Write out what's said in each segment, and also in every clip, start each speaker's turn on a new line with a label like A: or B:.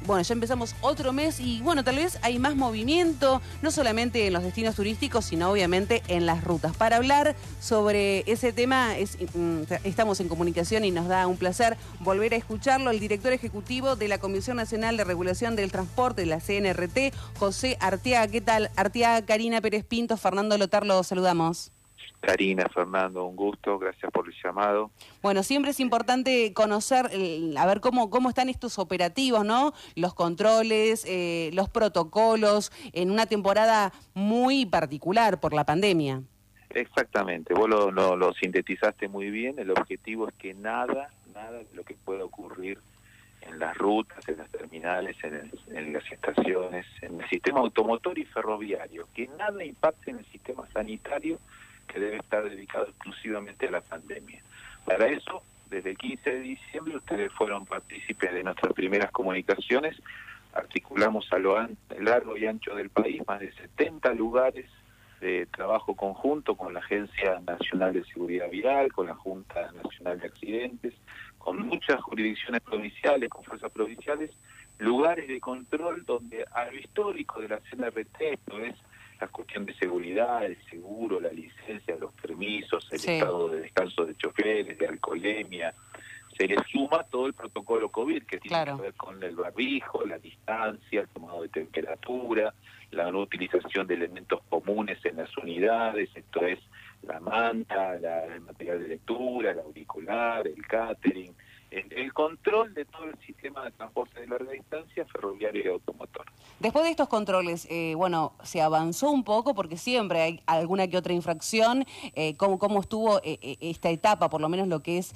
A: bueno, ya empezamos otro mes y bueno, tal vez hay más movimiento, no solamente en los destinos turísticos, sino obviamente en las rutas. Para hablar sobre ese tema, estamos en comunicación y nos da un placer volver a escucharlo, el director ejecutivo de la Comisión Nacional de Regulación del Transporte, de la CNRT, José Arteaga. ¿Qué tal? Arteaga, Karina Pérez Pinto, Fernando Lotar, los saludamos.
B: Karina, Fernando, un gusto, gracias por el llamado.
A: Bueno, siempre es importante conocer, a ver cómo están estos operativos, ¿no? Los controles, los protocolos, en una temporada muy particular por la pandemia.
B: Exactamente, vos lo sintetizaste muy bien. El objetivo es que nada de lo que pueda ocurrir en las rutas, en las terminales, en las estaciones, en el sistema automotor y ferroviario, que nada impacte en el sistema sanitario, que debe estar dedicado exclusivamente a la pandemia. Para eso, desde el 15 de diciembre, ustedes fueron partícipes de nuestras primeras comunicaciones. Articulamos a lo largo y ancho del país más de 70 lugares de trabajo conjunto con la Agencia Nacional de Seguridad Vial, con la Junta Nacional de Accidentes, con muchas jurisdicciones provinciales, con fuerzas provinciales, lugares de control donde a lo histórico de la CNRT, esto es la cuestión de seguridad, el seguro, la licencia, los permisos, el estado de descanso de choferes, de alcoholemia, se le suma todo el protocolo COVID que tiene que ver con el barbijo, la distancia, el tomado de temperatura, la no utilización de elementos comunes en las unidades, esto es la manta, el material de lectura, el auricular, el catering, el control de todo el sistema de transporte de larga distancia, ferroviario y automotor.
A: Después de estos controles, bueno, se avanzó un poco porque siempre hay alguna que otra infracción. ¿Cómo estuvo esta etapa, por lo menos lo que es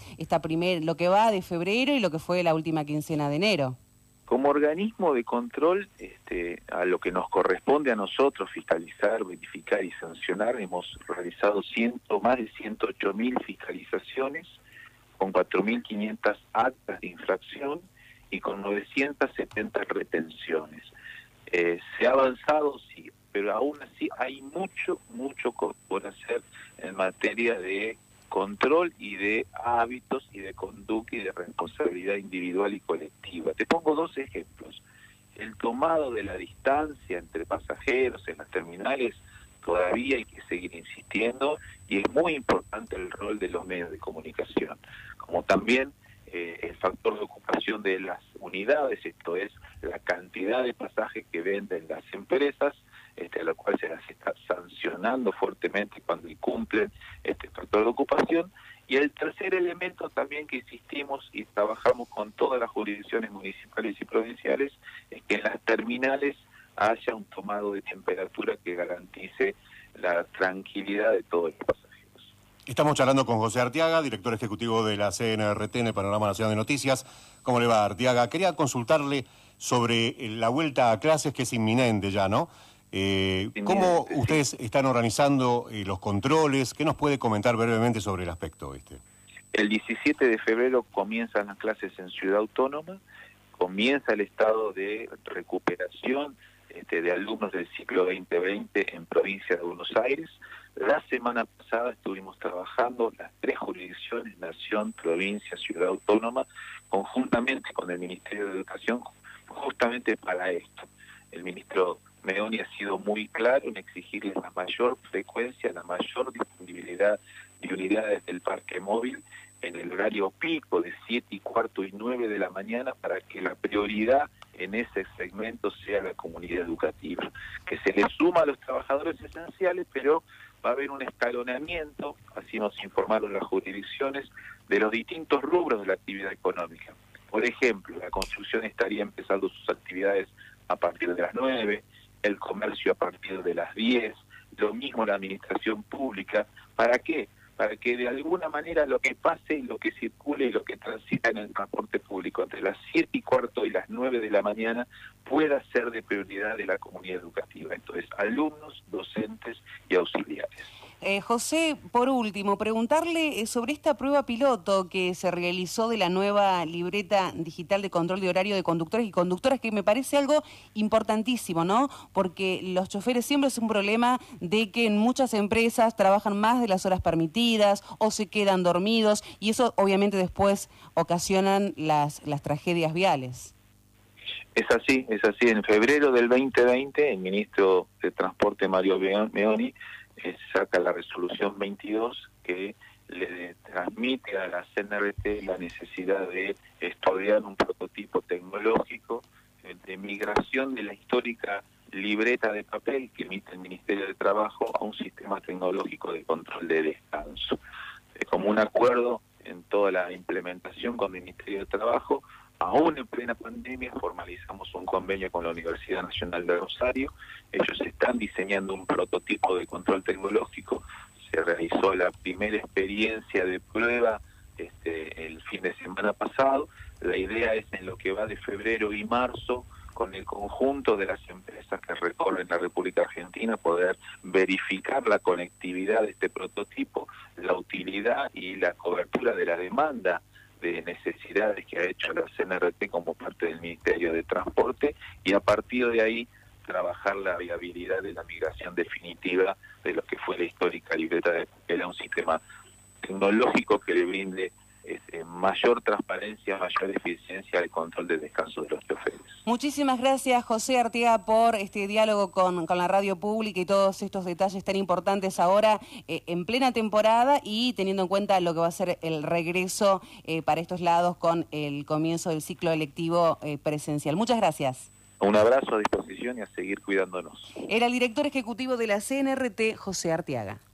A: lo que va de febrero y lo que fue la última quincena de enero?
B: Como organismo de control, a lo que nos corresponde a nosotros fiscalizar, verificar y sancionar, hemos realizado más de 108.000 fiscalizaciones, con 4.500 actas de infracción y con 970 retenciones. Se ha avanzado, sí, pero aún así hay mucho por hacer en materia de control y de hábitos y de conducta y de responsabilidad individual y colectiva. Te pongo dos ejemplos. El tomado de la distancia entre pasajeros en las terminales, todavía hay que seguir insistiendo, y es muy importante el rol de los medios de comunicación, como también el factor de ocupación de las unidades, esto es la cantidad de pasajes que venden las empresas, a lo cual se las está sancionando fuertemente cuando incumplen este factor de ocupación. Y el tercer elemento también que insistimos y trabajamos con todas las jurisdicciones municipales y provinciales es que en las terminales haya un tomado de temperatura que garantice la tranquilidad de todos los pasajeros.
C: Estamos charlando con José Arteaga, director ejecutivo de la CNRT en el Panorama Nacional de Noticias. ¿Cómo le va, Arteaga? Quería consultarle sobre la vuelta a clases, que es inminente ya, ¿no? ¿Cómo ustedes están organizando los controles? ¿Qué nos puede comentar brevemente sobre el aspecto este?
B: El 17 de febrero comienzan las clases en Ciudad Autónoma, comienza el estado de recuperación de alumnos del ciclo 2020 en provincia de Buenos Aires. La semana pasada estuvimos trabajando las tres jurisdicciones, Nación, Provincia, Ciudad Autónoma, conjuntamente con el Ministerio de Educación, justamente para esto. El ministro Meoni ha sido muy claro en exigirles la mayor frecuencia, la mayor disponibilidad de unidades del parque móvil en el horario pico de 7:15 y 9 de la mañana, para que la prioridad en ese segmento sea la comunidad educativa, que se le suma a los trabajadores esenciales, pero va a haber un escalonamiento, así nos informaron las jurisdicciones, de los distintos rubros de la actividad económica. Por ejemplo, la construcción estaría empezando sus actividades a partir de las 9, el comercio a partir de las 10, lo mismo la administración pública. ¿Para qué? Para que de alguna manera lo que pase, lo que circule y lo que transita en el transporte público entre las 7:15 y las 9 de la mañana pueda ser de prioridad de la comunidad educativa, entonces alumnos, docentes y auxiliares.
A: José, por último, preguntarle sobre esta prueba piloto que se realizó de la nueva libreta digital de control de horario de conductores y conductoras, que me parece algo importantísimo, ¿no? Porque los choferes siempre es un problema de que en muchas empresas trabajan más de las horas permitidas o se quedan dormidos, y eso obviamente después ocasionan las tragedias viales.
B: Es así, es así. En febrero del 2020, el ministro de Transporte, Mario Meoni, saca la resolución 22 que le transmite a la CNRT la necesidad de estudiar un prototipo tecnológico de migración de la histórica libreta de papel que emite el Ministerio de Trabajo a un sistema tecnológico de control de descanso. Como un acuerdo en toda la implementación con el Ministerio de Trabajo, aún en plena pandemia formalizamos un convenio con la Universidad Nacional de Rosario. Ellos están diseñando un prototipo de control tecnológico. Se realizó la primera experiencia de prueba el fin de semana pasado. La idea es, en lo que va de febrero y marzo, con el conjunto de las empresas que recorren la República Argentina, poder verificar la conectividad de este prototipo, la utilidad y la cobertura de la demanda de necesidades que ha hecho la CNRT como parte del Ministerio de Transporte, y a partir de ahí trabajar la viabilidad de la migración definitiva de lo que fue la histórica libreta de papel a un sistema tecnológico que le brinde mayor transparencia, mayor eficiencia al control de descanso de los choferes.
A: Muchísimas gracias, José Arteaga, por este diálogo con la radio pública y todos estos detalles tan importantes ahora en plena temporada, y teniendo en cuenta lo que va a ser el regreso para estos lados con el comienzo del ciclo electivo presencial. Muchas gracias.
B: Un abrazo, a disposición, y a seguir cuidándonos.
A: Era el director ejecutivo de la CNRT, José Arteaga.